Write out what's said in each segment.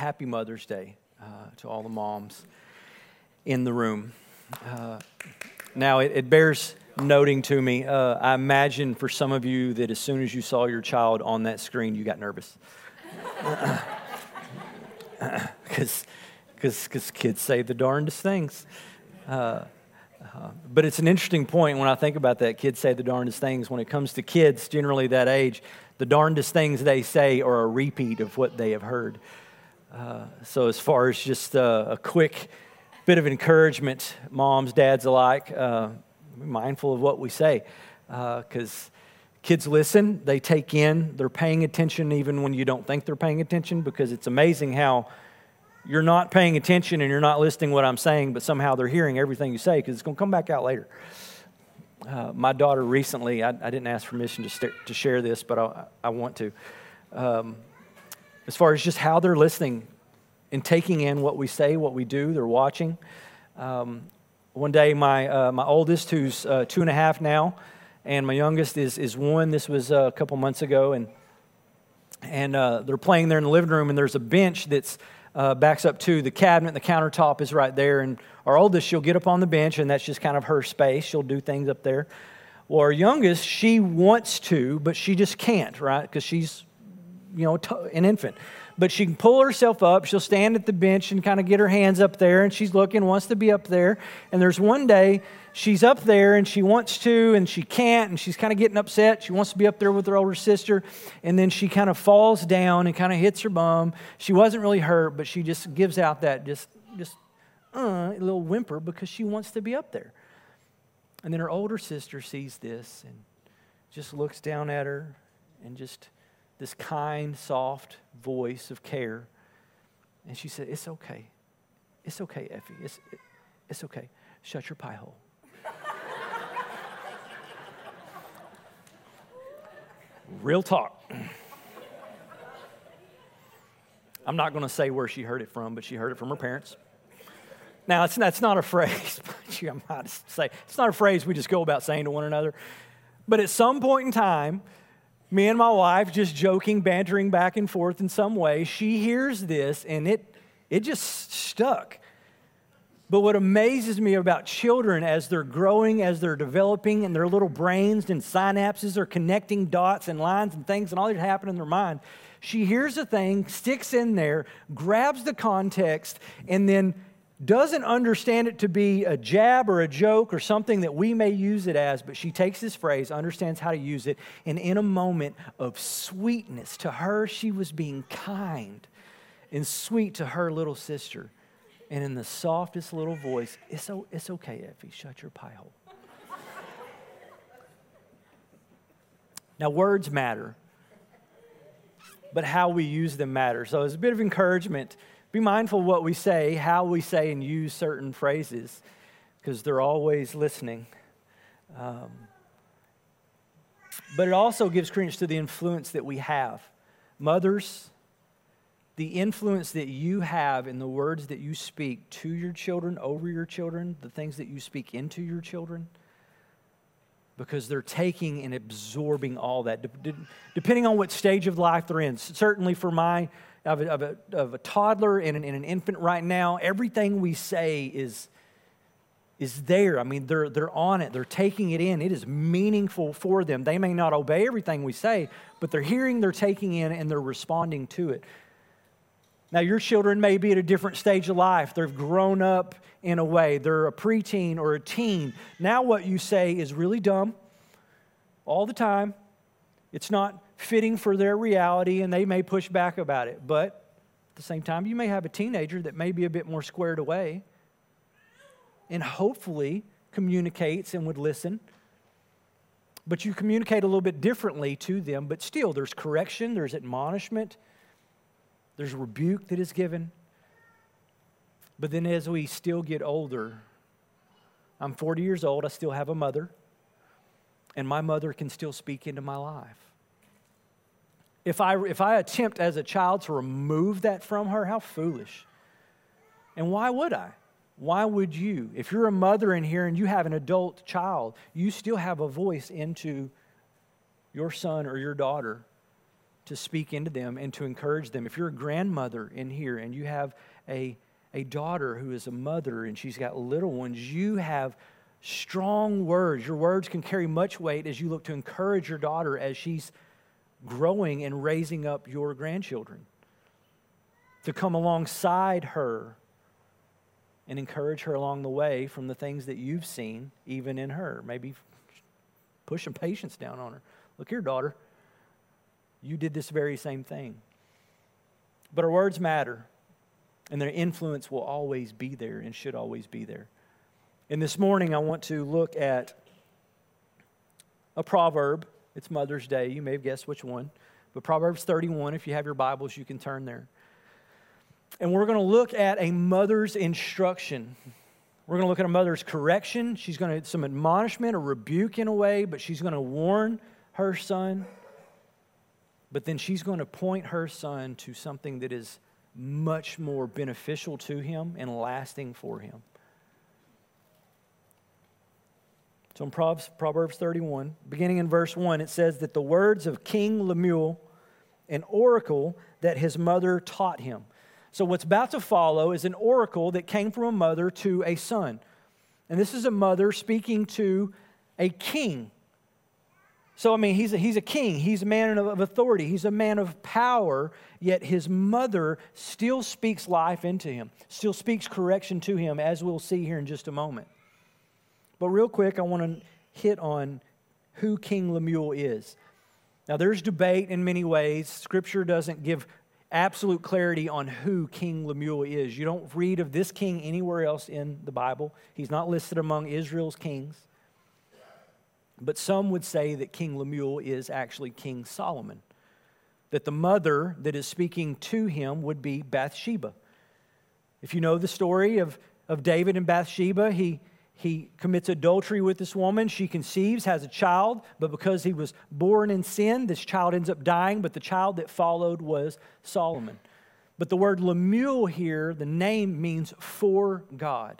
happy Mother's Day to all the moms in the room. Now, it bears noting to me, I imagine for some of you that as soon as you saw your child on that screen, you got nervous. Because kids say the darndest things. But it's an interesting point when I think about that. Kids say the darndest things. When it comes to kids, generally that age, the darndest things they say are a repeat of what they have heard. So as far as just a quick bit of encouragement, moms, dads alike, be mindful of what we say. Because kids listen, they take in, they're paying attention even when you don't think they're paying attention, because it's amazing how you're not paying attention and you're not listening to what I'm saying, but somehow they're hearing everything you say because it's going to come back out later. My daughter recently, I didn't ask permission to share this, but I want to. As far as just how they're listening and taking in what we say, what we do, they're watching. One day, my oldest, who's 2.5 now, and my youngest is 1. This was a couple months ago, and they're playing there in the living room, and there's a bench that's backs up to the cabinet. The countertop is right there, and our oldest, she'll get up on the bench, and that's just kind of her space. She'll do things up there. Well, our youngest, she wants to, but she just can't, right? Because she's, an infant. But she can pull herself up. She'll stand at the bench and kind of get her hands up there, and she's looking, wants to be up there. And there's one day she's up there, and she wants to, and she can't, and she's kind of getting upset. She wants to be up there with her older sister, and then she kind of falls down and kind of hits her bum. She wasn't really hurt, but she just gives out that just a little whimper because she wants to be up there. And then her older sister sees this and just looks down at her, and just this kind, soft voice of care. And she said, "It's okay. It's okay, Effie. It's okay. Shut your pie hole." Real talk. I'm not going to say where she heard it from, but she heard it from her parents. Now, that's not a phrase, I might say, it's not a phrase we just go about saying to one another. But at some point in time, me and my wife just joking, bantering back and forth in some way, she hears this, and it just stuck. But what amazes me about children as they're growing, as they're developing, and their little brains and synapses are connecting dots and lines and things, and all that happen in their mind, she hears a thing, sticks in there, grabs the context, and then doesn't understand it to be a jab or a joke or something that we may use it as, but she takes this phrase, understands how to use it, and in a moment of sweetness, to her, she was being kind and sweet to her little sister. And in the softest little voice, it's okay, Effie, shut your pie hole. Now, words matter, but how we use them matters. So as a bit of encouragement, be mindful of what we say, how we say and use certain phrases, because they're always listening. But it also gives credence to the influence that we have. Mothers, the influence that you have in the words that you speak to your children, over your children, the things that you speak into your children, because they're taking and absorbing all that, depending on what stage of life they're in. Certainly for I have a toddler and an infant right now, everything we say is there. I mean, they're on it. They're taking it in. It is meaningful for them. They may not obey everything we say, but they're hearing, they're taking in, and they're responding to it. Now, your children may be at a different stage of life. They've grown up in a way. They're a preteen or a teen. Now what you say is really dumb all the time. It's not fitting for their reality, and they may push back about it. But at the same time, you may have a teenager that may be a bit more squared away and hopefully communicates and would listen. But you communicate a little bit differently to them, but still there's correction, there's admonishment, there's rebuke that is given. But then as we still get older, I'm 40 years old, I still have a mother, and my mother can still speak into my life. If I attempt as a child to remove that from her, how foolish. And why would I? Why would you? If you're a mother in here and you have an adult child, you still have a voice into your son or your daughter to speak into them and to encourage them. If you're a grandmother in here and you have a daughter who is a mother and she's got little ones, you have strong words. Your words can carry much weight as you look to encourage your daughter as she's growing and raising up your grandchildren. To come alongside her and encourage her along the way from the things that you've seen even in her. Maybe push some patience down on her. Look here, daughter. You did this very same thing. But our words matter, and their influence will always be there and should always be there. And this morning I want to look at a proverb. It's Mother's Day. You may have guessed which one. But Proverbs 31, if you have your Bibles, you can turn there. And we're going to look at a mother's instruction. We're going to look at a mother's correction. She's going to some admonishment or rebuke in a way, but she's going to warn her son. But then she's going to point her son to something that is much more beneficial to him and lasting for him. So in Proverbs 31, beginning in verse 1, it says that the words of King Lemuel, an oracle that his mother taught him. So what's about to follow is an oracle that came from a mother to a son. And this is a mother speaking to a king. So, I mean, he's a king. He's a man of authority. He's a man of power, yet his mother still speaks life into him, still speaks correction to him, as we'll see here in just a moment. But real quick, I want to hit on who King Lemuel is. Now, there's debate in many ways. Scripture doesn't give absolute clarity on who King Lemuel is. You don't read of this king anywhere else in the Bible. He's not listed among Israel's kings. But some would say that King Lemuel is actually King Solomon. That the mother that is speaking to him would be Bathsheba. If you know the story of David and Bathsheba, he commits adultery with this woman. She conceives, has a child, but because he was born in sin, this child ends up dying, but the child that followed was Solomon. But the word Lemuel here, the name means for God.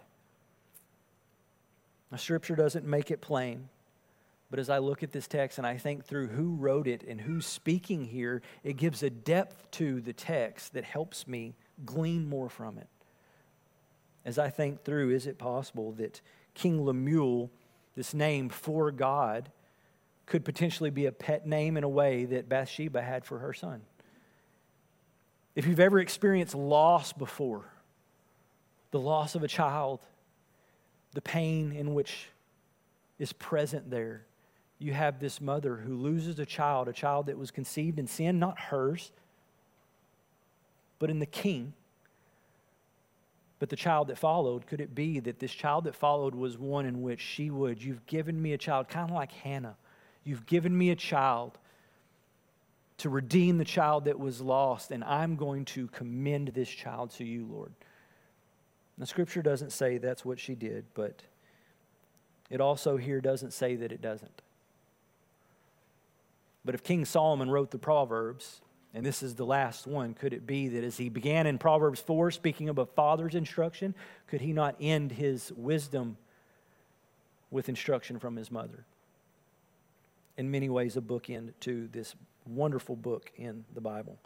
Now, Scripture doesn't make it plain. But as I look at this text and I think through who wrote it and who's speaking here, it gives a depth to the text that helps me glean more from it. As I think through, is it possible that King Lemuel, this name for God, could potentially be a pet name in a way that Bathsheba had for her son? If you've ever experienced loss before, the loss of a child, the pain in which is present there, you have this mother who loses a child that was conceived in sin, not hers, but in the king. But the child that followed, could it be that this child that followed was one in which you've given me a child, kind of like Hannah. You've given me a child to redeem the child that was lost, and I'm going to commend this child to you, Lord. Now, Scripture doesn't say that's what she did, but it also here doesn't say that it doesn't. But if King Solomon wrote the Proverbs, and this is the last one, could it be that as he began in Proverbs 4, speaking of a father's instruction, could he not end his wisdom with instruction from his mother? In many ways, a bookend to this wonderful book in the Bible.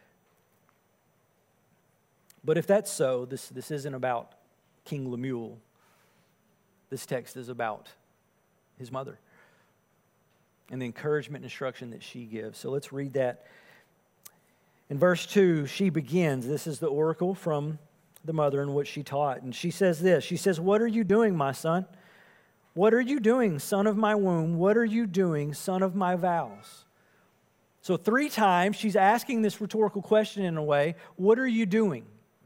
But if that's so, this isn't about King Lemuel. This text is about his mother and the encouragement and instruction that she gives. So let's read that. In verse 2, she begins. This is the oracle from the mother and what she taught. And she says this. She says, "What are you doing, my son? What are you doing, son of my womb? What are you doing, son of my vows?" So 3 times she's asking this rhetorical question in a way. What are you doing?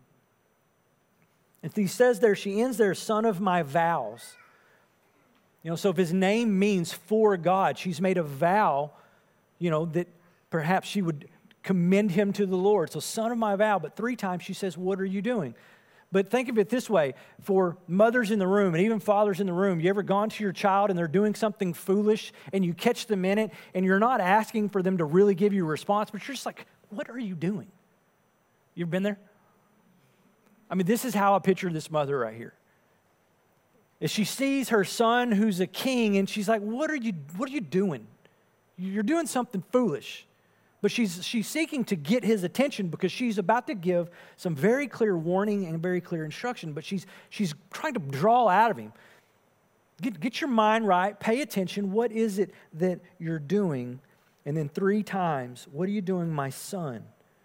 And he says there, she ends there, son of my vows. So if his name means for God, she's made a vow, that perhaps she would commend him to the Lord. So son of my vow, but 3 times she says, what are you doing? But think of it this way, for mothers in the room and even fathers in the room, you ever gone to your child and they're doing something foolish and you catch them in it and you're not asking for them to really give you a response, but you're just like, what are you doing? You ever been there? I mean, this is how I picture this mother right here. As she sees her son who's a king and she's like, what are you doing? You're doing something foolish. But she's seeking to get his attention because she's about to give some very clear warning and very clear instruction, but she's trying to draw out of him. Get your mind right, pay attention. What is it that you're doing? And then 3 times, what are you doing, my son?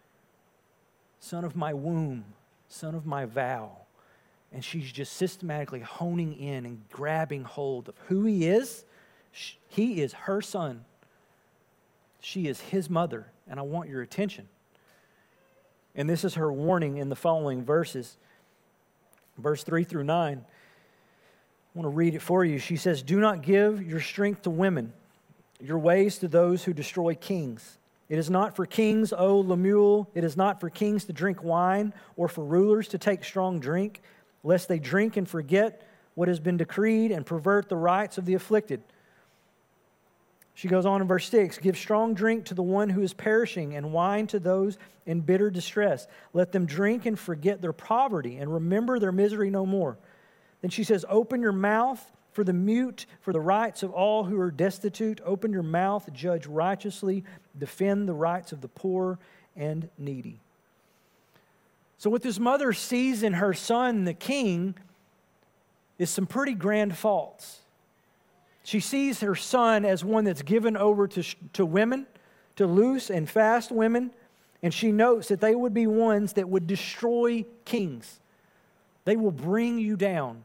Son of my womb, son of my vow. And she's just systematically honing in and grabbing hold of who he is. He is her son. She is his mother, and I want your attention. And this is her warning in the following verses. Verse 3 through 9. I want to read it for you. She says, "Do not give your strength to women, your ways to those who destroy kings. It is not for kings, O Lemuel, it is not for kings to drink wine or for rulers to take strong drink, lest they drink and forget what has been decreed and pervert the rights of the afflicted." She goes on in verse 6, "Give strong drink to the one who is perishing and wine to those in bitter distress. Let them drink and forget their poverty and remember their misery no more." Then she says, "Open your mouth for the mute, for the rights of all who are destitute. Open your mouth, judge righteously, defend the rights of the poor and needy." So what this mother sees in her son, the king, is some pretty grand faults. She sees her son as one that's given over to women, to loose and fast women, and she notes that they would be ones that would destroy kings. They will bring you down.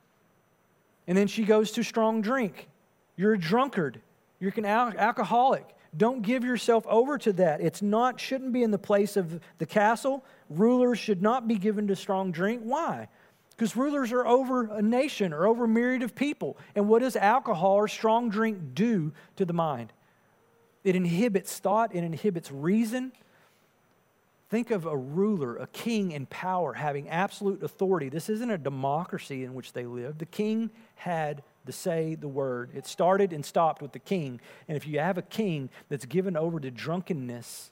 And then she goes to strong drink. You're a drunkard. You're an alcoholic. Don't give yourself over to that. Shouldn't be in the place of the castle. Rulers should not be given to strong drink. Why? Because rulers are over a nation or over a myriad of people. And what does alcohol or strong drink do to the mind? It inhibits thought. It inhibits reason. Think of a ruler, a king in power, having absolute authority. This isn't a democracy in which they live. The king had to say the word. It started and stopped with the king. And if you have a king that's given over to drunkenness,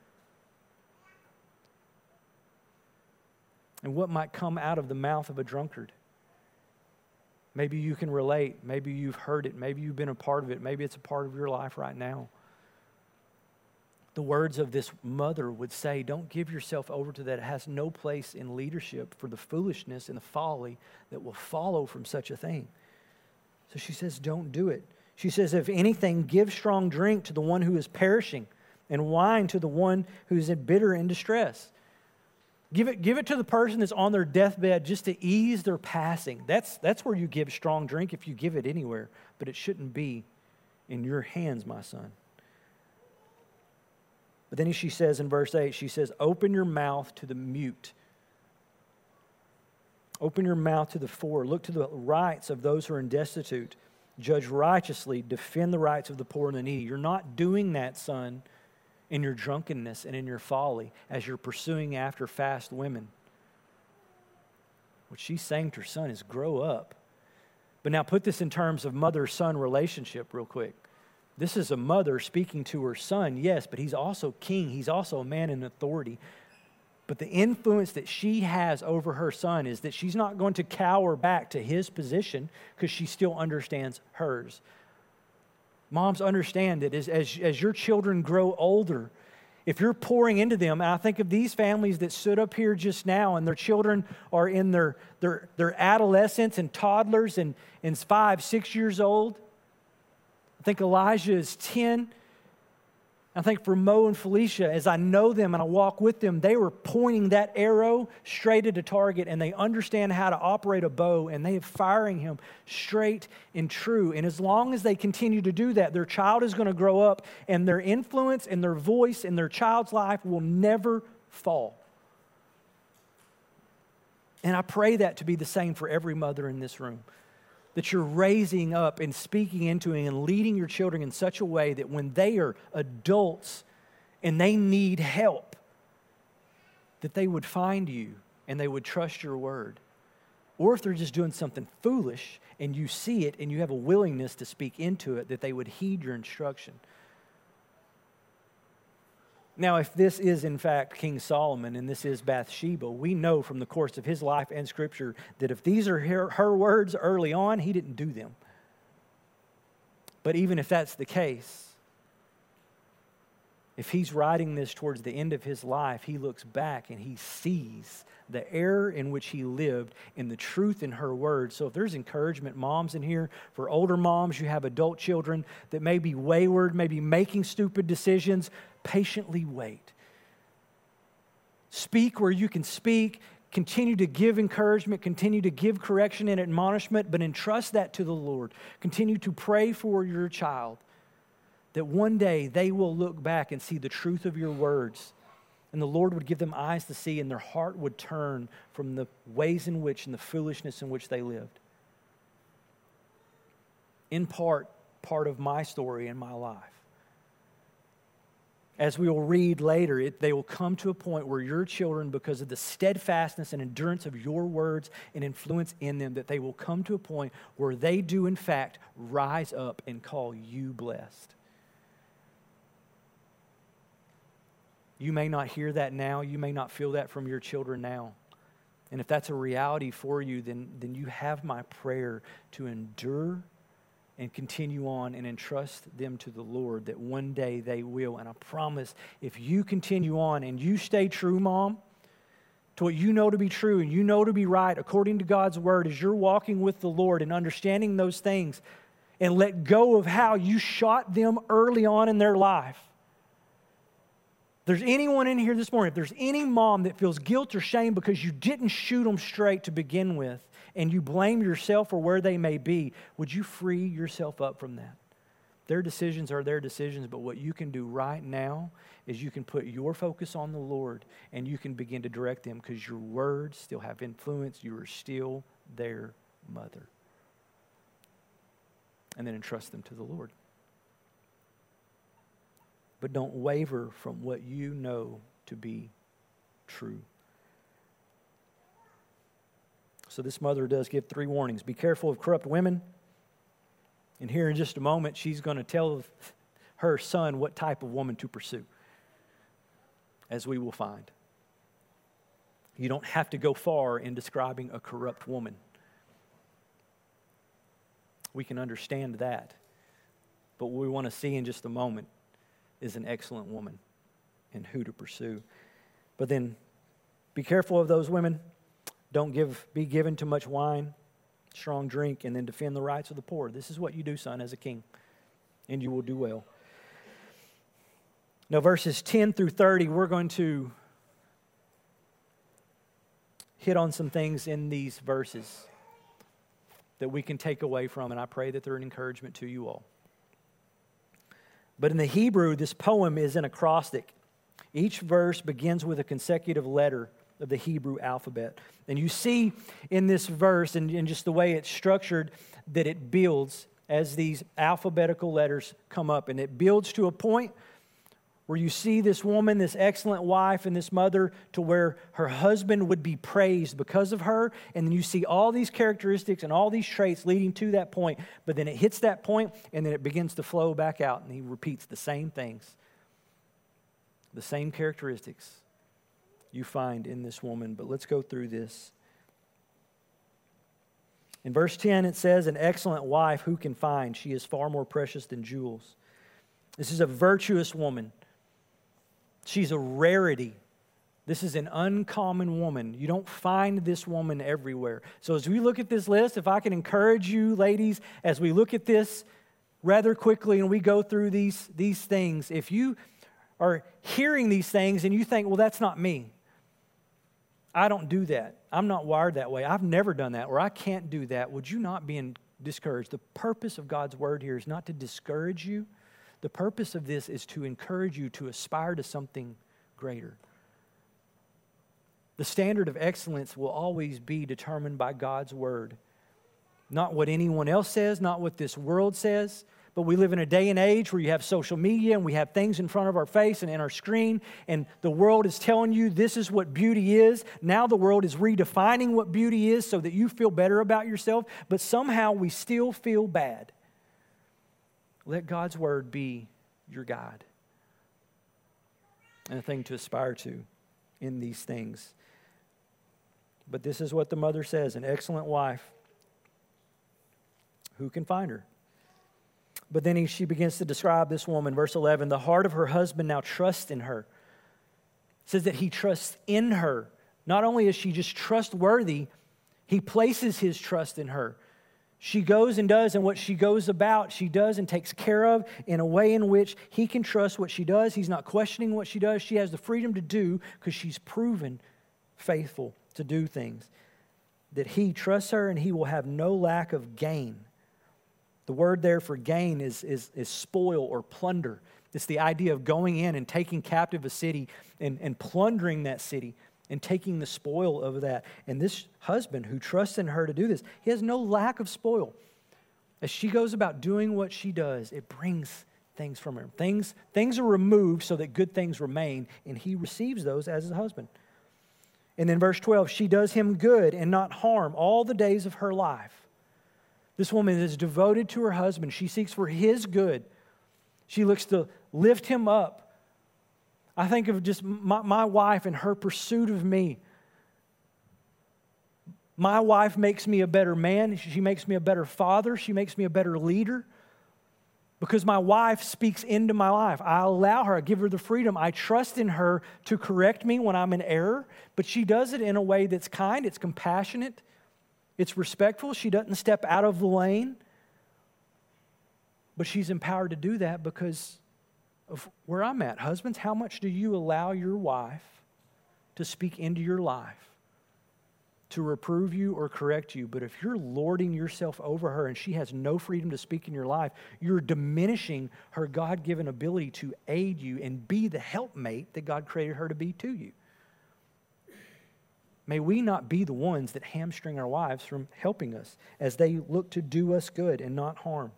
and what might come out of the mouth of a drunkard? Maybe you can relate. Maybe you've heard it. Maybe you've been a part of it. Maybe it's a part of your life right now. The words of this mother would say, don't give yourself over to that. It has no place in leadership for the foolishness and the folly that will follow from such a thing. So she says, don't do it. She says, if anything, give strong drink to the one who is perishing and wine to the one who is bitter in distress. Give it to the person that's on their deathbed just to ease their passing. That's where you give strong drink if you give it anywhere. But it shouldn't be in your hands, my son. But then she says in verse 8, she says, open your mouth to the mute. Open your mouth to the poor. Look to the rights of those who are destitute. Judge righteously. Defend the rights of the poor and the needy. You're not doing that, son, in your drunkenness and in your folly as you're pursuing after fast women. What she's saying to her son is grow up. But now put this in terms of mother-son relationship real quick. This is a mother speaking to her son, yes, but he's also king. He's also a man in authority. But the influence that she has over her son is that she's not going to cower back to his position because she still understands hers. Moms, understand that as your children grow older, if you're pouring into them, and I think of these families that stood up here just now and their children are in their adolescents and toddlers and 5, 6 years old. I think Elijah is 10. I think for Mo and Felicia, as I know them and I walk with them, they were pointing that arrow straight at a target and they understand how to operate a bow and they are firing him straight and true. And as long as they continue to do that, their child is going to grow up and their influence and their voice in their child's life will never fall. And I pray that to be the same for every mother in this room. That you're raising up and speaking into and leading your children in such a way that when they are adults and they need help, that they would find you and they would trust your word. Or if they're just doing something foolish and you see it and you have a willingness to speak into it, that they would heed your instruction. Now, if this is in fact King Solomon and this is Bathsheba, we know from the course of his life and Scripture that if these are her words early on, he didn't do them. But even if that's the case, If he's writing this towards the end of his life, he looks back and he sees the error in which he lived and the truth in her words. So if there's encouragement, moms in here, for older moms, you have adult children that may be wayward, maybe making stupid decisions, patiently wait. Speak where you can speak. Continue to give encouragement. Continue to give correction and admonishment, but entrust that to the Lord. Continue to pray for your child that one day they will look back and see the truth of your words, and the Lord would give them eyes to see, and their heart would turn from the ways in which and the foolishness in which they lived. In part of my story and my life. As we will read later, they will come to a point where your children, because of the steadfastness and endurance of your words and influence in them, that they will come to a point where they do, in fact, rise up and call you blessed. You may not hear that now. You may not feel that from your children now. And if that's a reality for you, then you have my prayer to endure and continue on and entrust them to the Lord, that one day they will. And I promise, if you continue on and you stay true, Mom, to what you know to be true and you know to be right according to God's word, as you're walking with the Lord and understanding those things, and let go of how you shot them early on in their life. If there's anyone in here this morning, if there's any mom that feels guilt or shame because you didn't shoot them straight to begin with, and you blame yourself for where they may be, would you free yourself up from that? Their decisions are their decisions, but what you can do right now is you can put your focus on the Lord, and you can begin to direct them, because your words still have influence. You are still their mother. And then entrust them to the Lord. But don't waver from what you know to be true. So this mother does give 3 warnings. Be careful of corrupt women. And here in just a moment, she's going to tell her son what type of woman to pursue, as we will find. You don't have to go far in describing a corrupt woman. We can understand that. But what we want to see in just a moment is an excellent woman and who to pursue. But then be careful of those women. Don't be given too much wine, strong drink, and then defend the rights of the poor. This is what you do, son, as a king, and you will do well. Now, verses 10 through 30, we're going to hit on some things in these verses that we can take away from, and I pray that they're an encouragement to you all. But in the Hebrew, this poem is an acrostic. Each verse begins with a consecutive letter of the Hebrew alphabet. And you see in this verse, and just the way it's structured, that it builds as these alphabetical letters come up. And it builds to a point where you see this woman, this excellent wife, and this mother, to where her husband would be praised because of her. And then you see all these characteristics and all these traits leading to that point. But then it hits that point, and then it begins to flow back out. And he repeats the same things, the same characteristics you find in this woman. But let's go through this. In verse 10, it says, an excellent wife who can find? She is far more precious than jewels. This is a virtuous woman. She's a rarity. This is an uncommon woman. You don't find this woman everywhere. So as we look at this list, if I can encourage you, ladies, as we look at this rather quickly and we go through these things, if you are hearing these things and you think, well, that's not me. I don't do that. I'm not wired that way. I've never done that, or I can't do that. Would you not be discouraged? The purpose of God's word here is not to discourage you. The purpose of this is to encourage you to aspire to something greater. The standard of excellence will always be determined by God's word. Not what anyone else says, not what this world says, but we live in a day and age where you have social media and we have things in front of our face and in our screen, and the world is telling you this is what beauty is. Now the world is redefining what beauty is so that you feel better about yourself, but somehow we still feel bad. Let God's word be your guide and a thing to aspire to in these things. But this is what the mother says, an excellent wife. Who can find her? But then she begins to describe this woman, verse 11, the heart of her husband now trusts in her. It says that he trusts in her. Not only is she just trustworthy, he places his trust in her. She goes and does, and what she goes about, she does and takes care of in a way in which he can trust what she does. He's not questioning what she does. She has the freedom to do because she's proven faithful to do things. That he trusts her and he will have no lack of gain. The word there for gain is spoil or plunder. It's the idea of going in and taking captive a city and plundering that city and taking the spoil of that. And this husband who trusts in her to do this, he has no lack of spoil. As she goes about doing what she does, it brings things from her. Things are removed so that good things remain, and he receives those as his husband. And then verse 12, she does him good and not harm all the days of her life. This woman is devoted to her husband. She seeks for his good. She looks to lift him up. I think of just my wife and her pursuit of me. My wife makes me a better man. She makes me a better father. She makes me a better leader. Because my wife speaks into my life. I allow her, I give her the freedom. I trust in her to correct me when I'm in error. But she does it in a way that's kind, it's compassionate, it's respectful. She doesn't step out of the lane. But she's empowered to do that because of where I'm at. Husbands, how much do you allow your wife to speak into your life, to reprove you or correct you? But if you're lording yourself over her and she has no freedom to speak in your life, you're diminishing her God-given ability to aid you and be the helpmate that God created her to be to you. May we not be the ones that hamstring our wives from helping us as they look to do us good and not harm.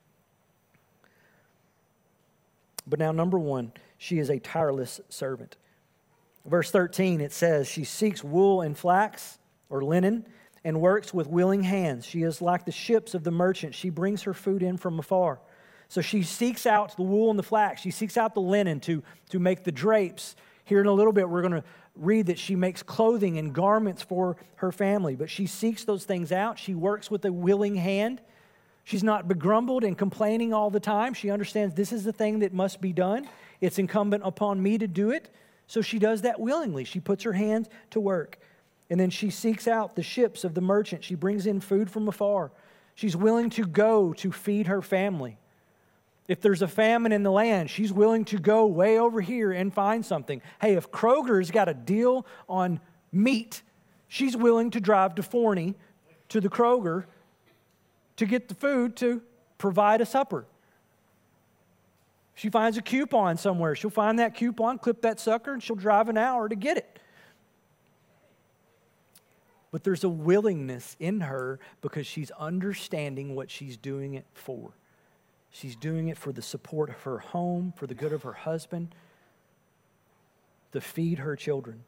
But now, number one, she is a tireless servant. Verse 13, it says, she seeks wool and flax, or linen, and works with willing hands. She is like the ships of the merchant. She brings her food in from afar. So she seeks out the wool and the flax. She seeks out the linen to make the drapes. Here in a little bit, we're going to read that she makes clothing and garments for her family. But she seeks those things out. She works with a willing hand. She's not begrumbled and complaining all the time. She understands this is the thing that must be done. It's incumbent upon me to do it. So she does that willingly. She puts her hands to work. And then she seeks out the ships of the merchant. She brings in food from afar. She's willing to go to feed her family. If there's a famine in the land, she's willing to go way over here and find something. Hey, if Kroger's got a deal on meat, she's willing to drive to Forney to the Kroger to get the food to provide a supper. If she finds a coupon somewhere, she'll find that coupon, clip that sucker, and she'll drive an hour to get it. But there's a willingness in her because she's understanding what she's doing it for. She's doing it for the support of her home, for the good of her husband, to feed her children.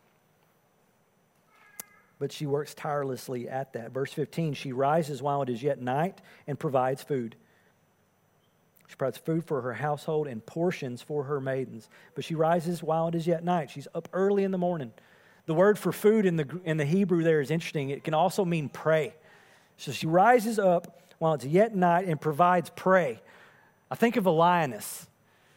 But she works tirelessly at that. Verse 15, she rises while it is yet night and provides food. She provides food for her household and portions for her maidens. But she rises while it is yet night. She's up early in the morning. The word for food in the Hebrew there is interesting. It can also mean pray. So she rises up while it's yet night and provides prey. I think of a lioness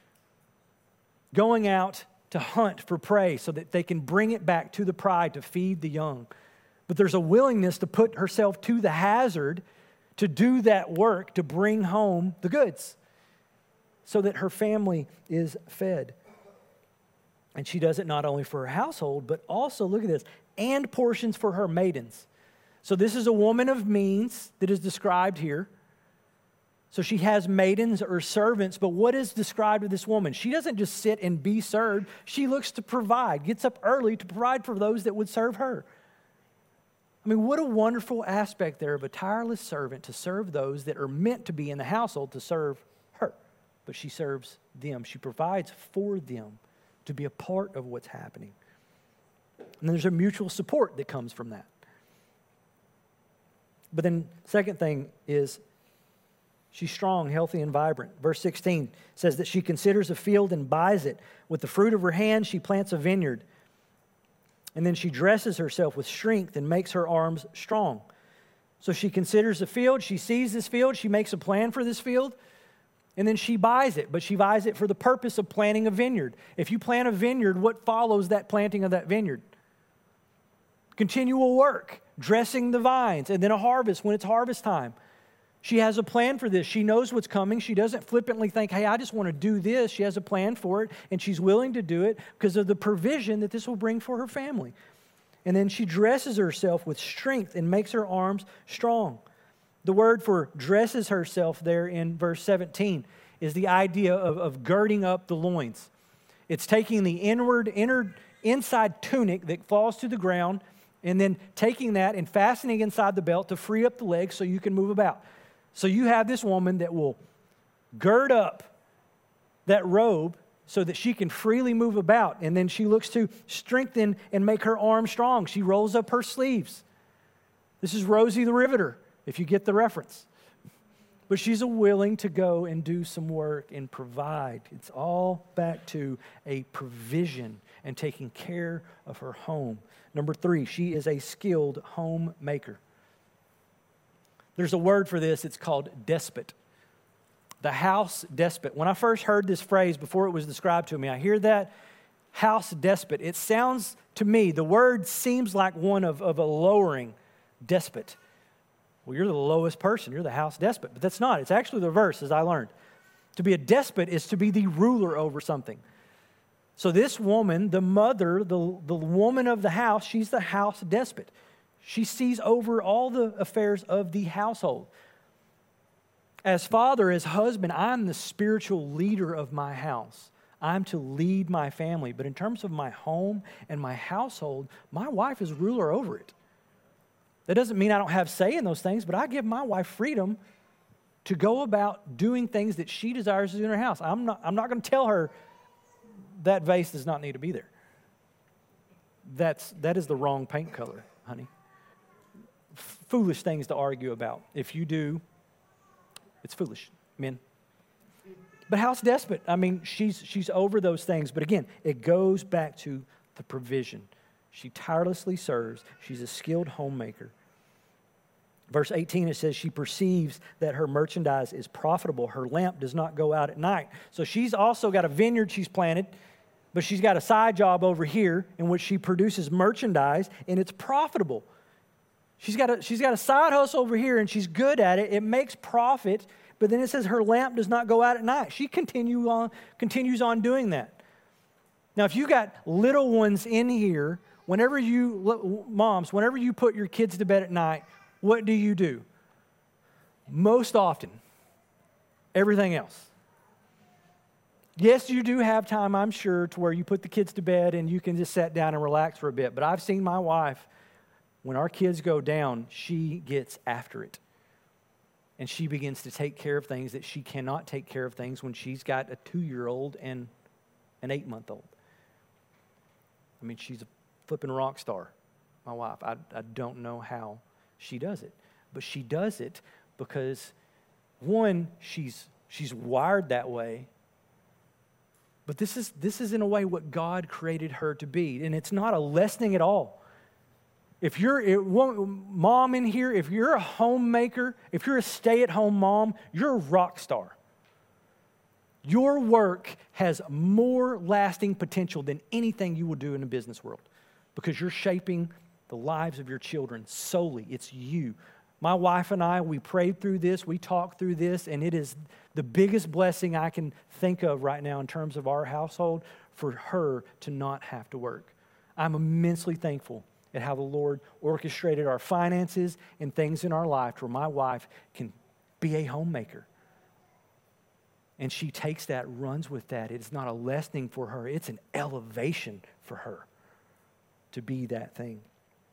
going out to hunt for prey so that they can bring it back to the pride to feed the young. But there's a willingness to put herself to the hazard to do that work to bring home the goods so that her family is fed. And she does it not only for her household, but also, look at this, and portions for her maidens. So this is a woman of means that is described here. So she has maidens or servants, but what is described of this woman? She doesn't just sit and be served. She looks to provide, gets up early to provide for those that would serve her. I mean, what a wonderful aspect there of a tireless servant to serve those that are meant to be in the household to serve her. But she serves them. She provides for them to be a part of what's happening. And there's a mutual support that comes from that. But then second thing is she's strong, healthy, and vibrant. Verse 16 says that she considers a field and buys it. With the fruit of her hand, she plants a vineyard. And then she dresses herself with strength and makes her arms strong. So she considers a field. She sees this field. She makes a plan for this field. And then she buys it, but she buys it for the purpose of planting a vineyard. If you plant a vineyard, what follows that planting of that vineyard? Continual work, dressing the vines, and then a harvest when it's harvest time. She has a plan for this. She knows what's coming. She doesn't flippantly think, hey, I just want to do this. She has a plan for it, and she's willing to do it because of the provision that this will bring for her family. And then she dresses herself with strength and makes her arms strong. The word for dresses herself there in verse 17 is the idea of girding up the loins. It's taking the inside tunic that falls to the ground and then taking that and fastening inside the belt to free up the legs so you can move about. So you have this woman that will gird up that robe so that she can freely move about. And then she looks to strengthen and make her arms strong. She rolls up her sleeves. This is Rosie the Riveter, if you get the reference. But she's willing to go and do some work and provide. It's all back to a provision and taking care of her home. Number 3, she is a skilled homemaker. There's a word for this. It's called despot. The house despot. When I first heard this phrase before it was described to me, I hear that house despot. It sounds to me, the word seems like one of a lowering despot. Well, you're the lowest person. You're the house despot. But that's not. It's actually the reverse, as I learned. To be a despot is to be the ruler over something. So this woman, the mother, the woman of the house, she's the house despot. She sees over all the affairs of the household. As father, as husband, I'm the spiritual leader of my house. I'm to lead my family. But in terms of my home and my household, my wife is ruler over it. That doesn't mean I don't have say in those things, but I give my wife freedom to go about doing things that she desires to do in her house. I'm not going to tell her that vase does not need to be there. That is the wrong paint color, honey. Foolish things to argue about. If you do, it's foolish, men. But house despot, I mean, she's over those things. But again, it goes back to the provision. She tirelessly serves. She's a skilled homemaker. Verse 18, it says, she perceives that her merchandise is profitable. Her lamp does not go out at night. So she's also got a vineyard she's planted, but she's got a side job over here in which she produces merchandise, and it's profitable. She's got a side hustle over here, and she's good at it. It makes profit, but then it says her lamp does not go out at night. She continues on doing that. Now, if you got little ones in here, moms, whenever you put your kids to bed at night, what do? Most often, everything else. Yes, you do have time, I'm sure, to where you put the kids to bed and you can just sit down and relax for a bit. But I've seen my wife, when our kids go down, she gets after it. And she begins to take care of things that she cannot take care of things when she's got a 2-year-old and an 8-month-old. I mean, she's a flipping rock star, my wife. I don't know how she does it. But she does it because, one, she's wired that way. But this is in a way what God created her to be. And it's not a lessening at all. If you're mom in here, if you're a homemaker, if you're a stay-at-home mom, you're a rock star. Your work has more lasting potential than anything you will do in the business world because you're shaping the lives of your children solely. It's you. My wife and I, we prayed through this, we talked through this, and it is the biggest blessing I can think of right now in terms of our household for her to not have to work. I'm immensely thankful at how the Lord orchestrated our finances and things in our life where my wife can be a homemaker. And she takes that, runs with that. It's not a lessening for her. It's an elevation for her to be that thing.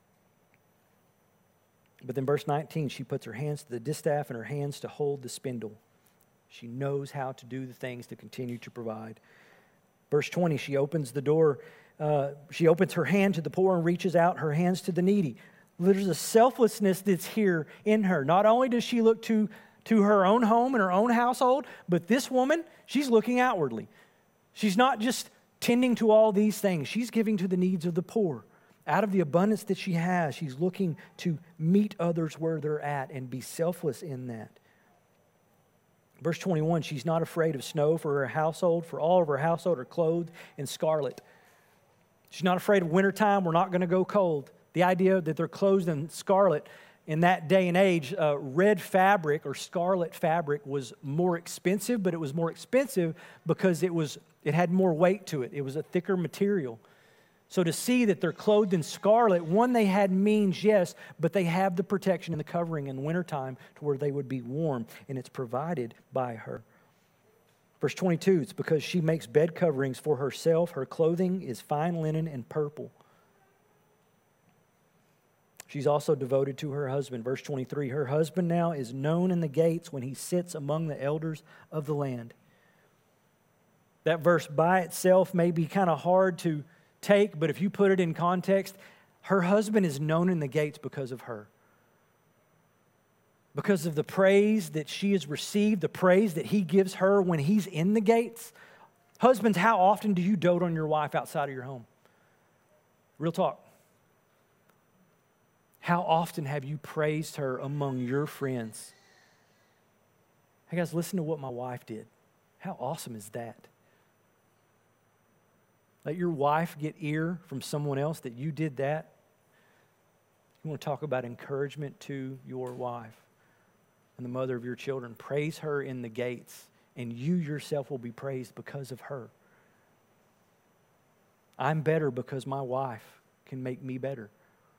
But then verse 19, she puts her hands to the distaff and her hands to hold the spindle. She knows how to do the things to continue to provide. Verse 20, she opens the door. She opens her hand to the poor and reaches out her hands to the needy. There's a selflessness that's here in her. Not only does she look to her own home and her own household, but this woman, she's looking outwardly. She's not just tending to all these things. She's giving to the needs of the poor. Out of the abundance that she has, she's looking to meet others where they're at and be selfless in that. Verse 21, she's not afraid of snow for her household, for all of her household are clothed in scarlet. She's not afraid of wintertime. We're not going to go cold. The idea that they're clothed in scarlet in that day and age, red fabric or scarlet fabric was more expensive, but it was more expensive because it had more weight to it. It was a thicker material. So to see that they're clothed in scarlet, one, they had means, yes, but they have the protection and the covering in wintertime to where they would be warm, and it's provided by her. Verse 22, it's because she makes bed coverings for herself. Her clothing is fine linen and purple. She's also devoted to her husband. Verse 23, her husband now is known in the gates when he sits among the elders of the land. That verse by itself may be kind of hard to take, but if you put it in context, her husband is known in the gates because of her. Because of the praise that she has received, the praise that he gives her when he's in the gates. Husbands, how often do you dote on your wife outside of your home? Real talk. How often have you praised her among your friends? Hey guys, listen to what my wife did. How awesome is that? Let your wife get ear from someone else that you did that. You want to talk about encouragement to your wife and the mother of your children. Praise her in the gates, and you yourself will be praised because of her. I'm better because my wife can make me better.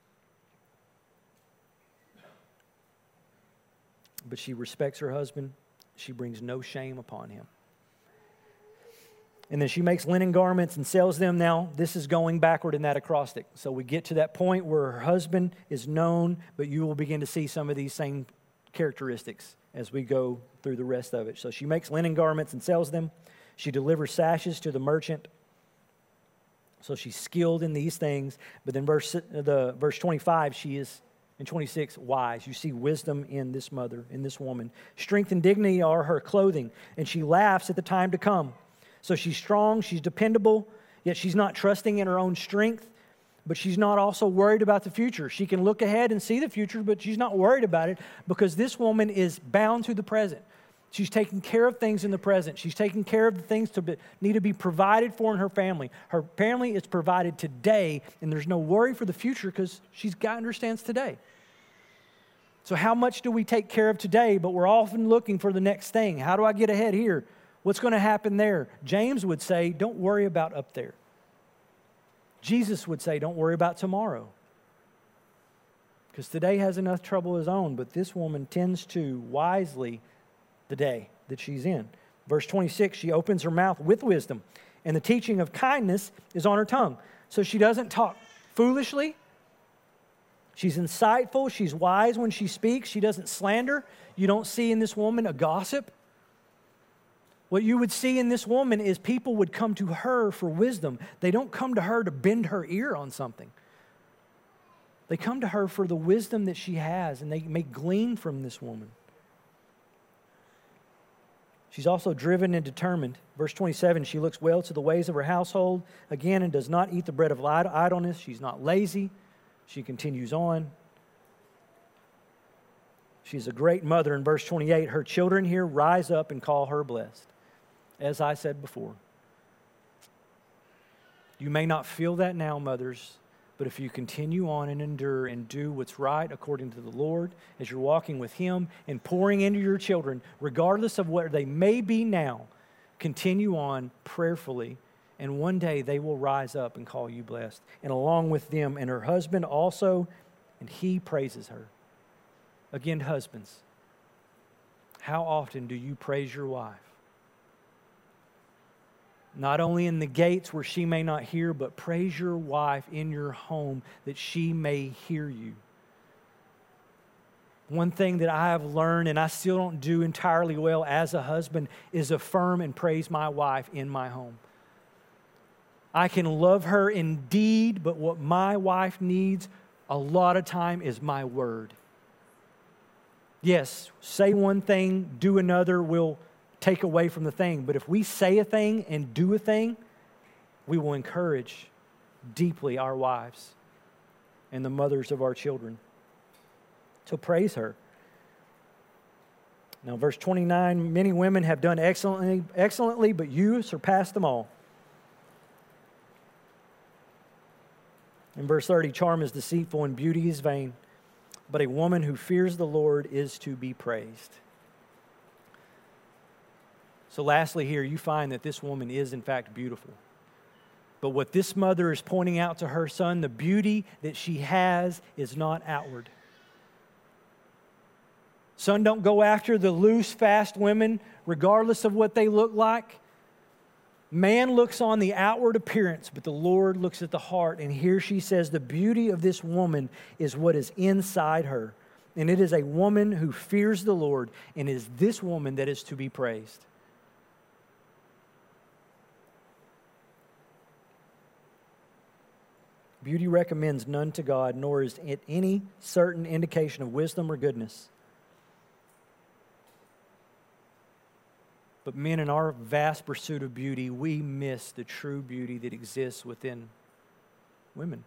But she respects her husband. She brings no shame upon him. And then she makes linen garments and sells them. Now, this is going backward in that acrostic. So we get to that point where her husband is known, but you will begin to see some of these same characteristics as we go through the rest of it. So she makes linen garments and sells them. She delivers sashes to the merchant. So she's skilled in these things. But then verse 25, she is, and 26, wise. You see wisdom in this mother, in this woman. Strength and dignity are her clothing, and she laughs at the time to come. So she's strong, she's dependable, yet she's not trusting in her own strength, but she's not also worried about the future. She can look ahead and see the future, but she's not worried about it because this woman is bound to the present. She's taking care of things in the present. She's taking care of the things that need to be provided for in her family. Her family is provided today, and there's no worry for the future because she's got understands today. So how much do we take care of today, but we're often looking for the next thing? How do I get ahead here? What's going to happen there? James would say, don't worry about up there. Jesus would say, don't worry about tomorrow. Because today has enough trouble of its own, but this woman tends to wisely the day that she's in. Verse 26, she opens her mouth with wisdom, and the teaching of kindness is on her tongue. So she doesn't talk foolishly. She's insightful. She's wise when she speaks. She doesn't slander. You don't see in this woman a gossip. What you would see in this woman is people would come to her for wisdom. They don't come to her to bend her ear on something. They come to her for the wisdom that she has, and they may glean from this woman. She's also driven and determined. Verse 27, she looks well to the ways of her household, again, and does not eat the bread of idleness. She's not lazy. She continues on. She's a great mother. In verse 28, her children here rise up and call her blessed. As I said before, you may not feel that now, mothers, but if you continue on and endure and do what's right according to the Lord, as you're walking with Him and pouring into your children, regardless of where they may be now, continue on prayerfully, and one day they will rise up and call you blessed. And along with them and her husband also, and he praises her. Again, husbands, how often do you praise your wife? Not only in the gates where she may not hear, but praise your wife in your home that she may hear you. One thing that I have learned, and I still don't do entirely well as a husband, is affirm and praise my wife in my home. I can love her indeed, but what my wife needs a lot of time is my word. Yes, say one thing, do another, will take away from the thing. But if we say a thing and do a thing, we will encourage deeply our wives and the mothers of our children. So praise her. Now, verse 29, many women have done excellently, but you surpass them all. In verse 30, charm is deceitful and beauty is vain, but a woman who fears the Lord is to be praised. So lastly here, you find that this woman is in fact beautiful. But what this mother is pointing out to her son, the beauty that she has is not outward. Son, don't go after the loose, fast women, regardless of what they look like. Man looks on the outward appearance, but the Lord looks at the heart. And here she says the beauty of this woman is what is inside her. And it is a woman who fears the Lord, and it is this woman that is to be praised. Beauty recommends none to God, nor is it any certain indication of wisdom or goodness. But men, in our vast pursuit of beauty, we miss the true beauty that exists within women.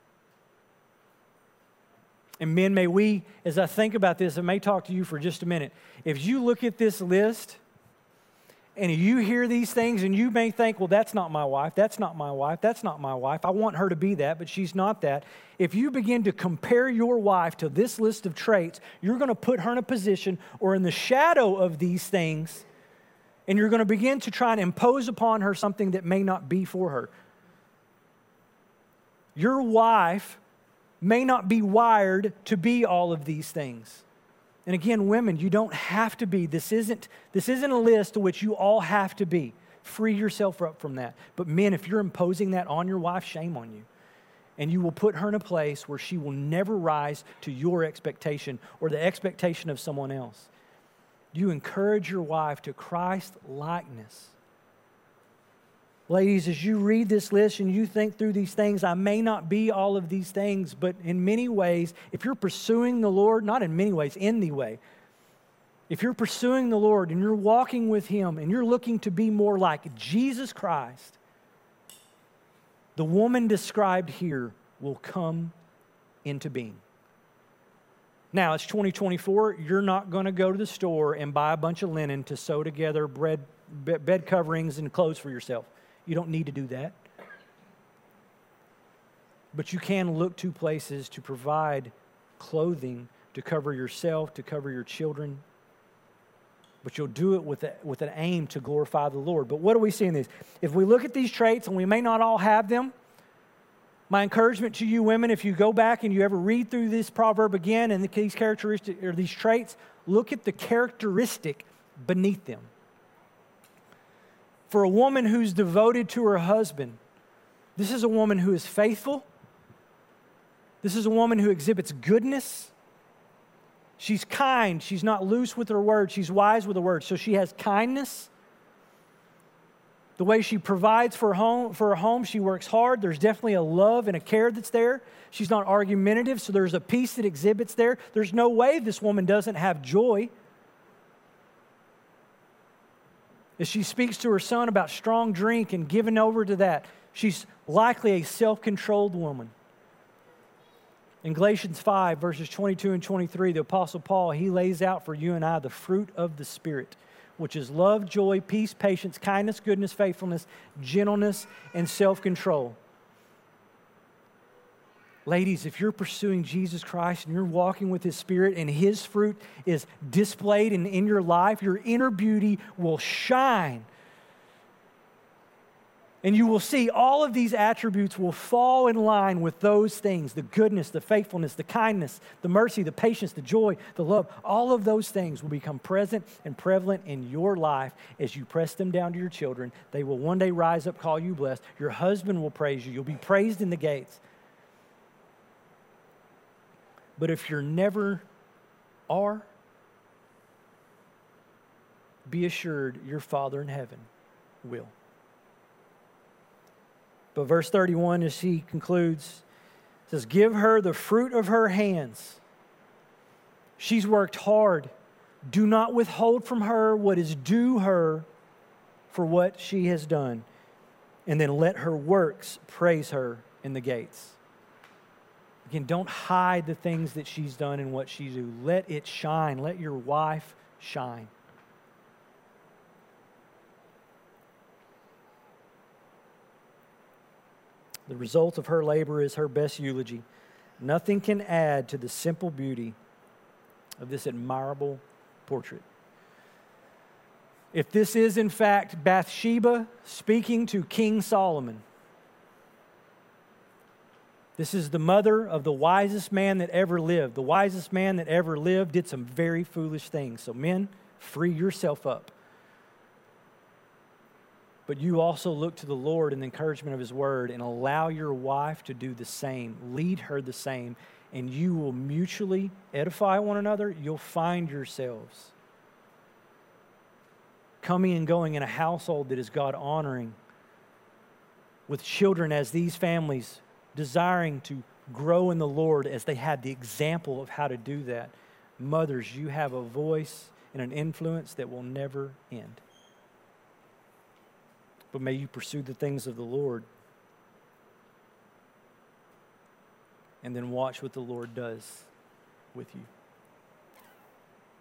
And men, may we, as I think about this, I may talk to you for just a minute. If you look at this list, and you hear these things and you may think, well, that's not my wife, that's not my wife, that's not my wife. I want her to be that, but she's not that. If you begin to compare your wife to this list of traits, you're going to put her in a position or in the shadow of these things, and you're going to begin to try and impose upon her something that may not be for her. Your wife may not be wired to be all of these things. And again, women, you don't have to be. This isn't a list to which you all have to be. Free yourself up from that. But men, if you're imposing that on your wife, shame on you. And you will put her in a place where she will never rise to your expectation or the expectation of someone else. You encourage your wife to Christ likeness. Ladies, as you read this list and you think through these things, I may not be all of these things, but in many ways, if you're pursuing the Lord, not in many ways, in the way, if you're pursuing the Lord and you're walking with Him and you're looking to be more like Jesus Christ, the woman described here will come into being. Now, it's 2024. You're not going to go to the store and buy a bunch of linen to sew together bed coverings and clothes for yourself. You don't need to do that. But you can look to places to provide clothing to cover yourself, to cover your children. But you'll do it with an aim to glorify the Lord. But what do we see in this? If we look at these traits, and we may not all have them, my encouragement to you women, if you go back and you ever read through this proverb again and these characteristics or these traits, look at the characteristic beneath them. For a woman who's devoted to her husband, this is a woman who is faithful. This is a woman who exhibits goodness. She's kind. She's not loose with her words. She's wise with her words. So she has kindness. The way she provides for her home, she works hard. There's definitely a love and a care that's there. She's not argumentative, so there's a peace that exhibits there. There's no way this woman doesn't have joy. As she speaks to her son about strong drink and giving over to that, she's likely a self-controlled woman. In Galatians 5, verses 22 and 23, the Apostle Paul, he lays out for you and I the fruit of the Spirit, which is love, joy, peace, patience, kindness, goodness, faithfulness, gentleness, and self-control. Ladies, if you're pursuing Jesus Christ and you're walking with His Spirit and His fruit is displayed in your life, your inner beauty will shine. And you will see all of these attributes will fall in line with those things, the goodness, the faithfulness, the kindness, the mercy, the patience, the joy, the love. All of those things will become present and prevalent in your life as you press them down to your children. They will one day rise up, call you blessed. Your husband will praise you. You'll be praised in the gates. But if you're never are, be assured your Father in heaven will. But verse 31, as he concludes, says, give her the fruit of her hands. She's worked hard. Do not withhold from her what is due her for what she has done. And then let her works praise her in the gates. Again, don't hide the things that she's done and what she do. Let it shine. Let your wife shine. The result of her labor is her best eulogy. Nothing can add to the simple beauty of this admirable portrait. If this is in fact Bathsheba speaking to King Solomon, this is the mother of the wisest man that ever lived. The wisest man that ever lived did some very foolish things. So men, free yourself up. But you also look to the Lord in the encouragement of His Word and allow your wife to do the same. Lead her the same. And you will mutually edify one another. You'll find yourselves coming and going in a household that is God-honoring, with children as these families desiring to grow in the Lord as they had the example of how to do that. Mothers, you have a voice and an influence that will never end. But may you pursue the things of the Lord and then watch what the Lord does with you.